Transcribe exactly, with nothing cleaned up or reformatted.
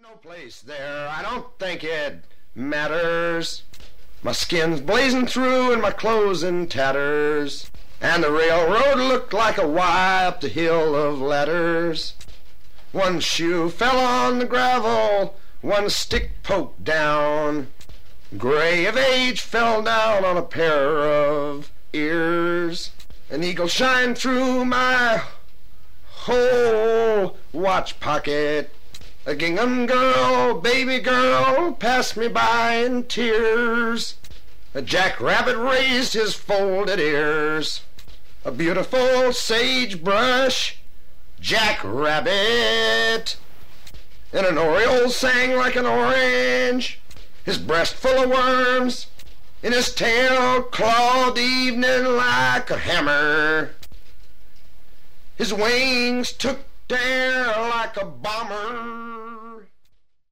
no place there, I don't think it matters. My skin's blazing through and my clothes in tatters, and the railroad looked like a Y up the hill of ladders. One shoe fell on the gravel, one stick poked down. Gray of age fell down on a pair of ears. An eagle shined through my whole watch pocket. A gingham girl, baby girl, passed me by in tears. A jackrabbit raised his folded ears. A beautiful sagebrush jackrabbit. And an oriole sang like an orange, his breast full of worms, and his tail clawed the evening like a hammer. His wings took the air like a bomber.